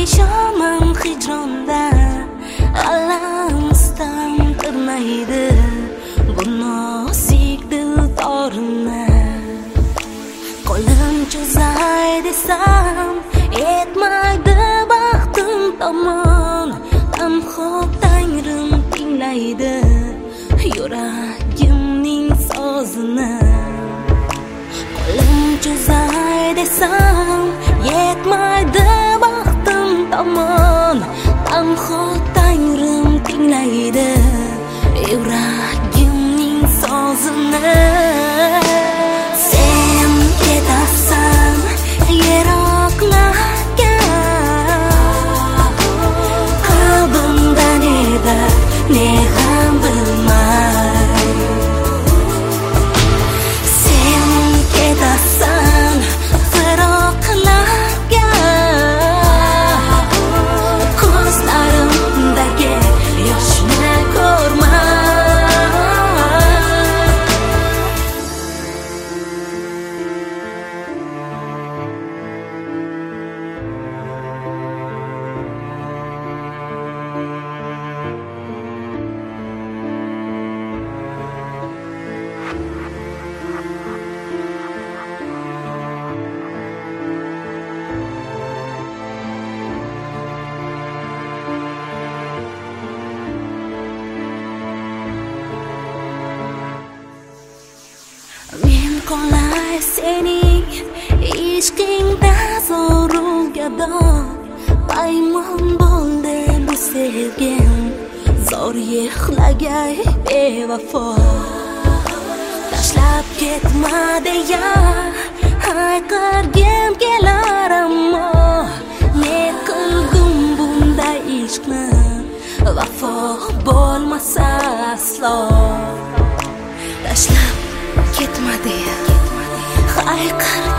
Perişanım hicrondan, alamsdan tırmaydı bu nozik dildorini. Qo'lim cho'zay desam yetmaydi baxtim tomon. Amho Tangrim tinglaydi yuragimning sozini. Qo'lim cho'zay desam yetmaydi baxtim tomon. Amho Tangrim tinglaydi yuragimning sozini. Sen ketasan yiroqlarga, qalbimda neda ne ham bilmay. Sen ketasan firoqlarga, ko'zlarimdagi yoshni ko'rmay. Men qolay sening ishqingda zo'ru gado. Paymon bo'ldi bu sevgim, zo'r yig'lagay bevafo. Tashlab ketma deya hayqirgim kelar, ammo ne qilgum bunday ishqni, vafo bo'lmasa aslo. Tashlab ketma deya hayqirgim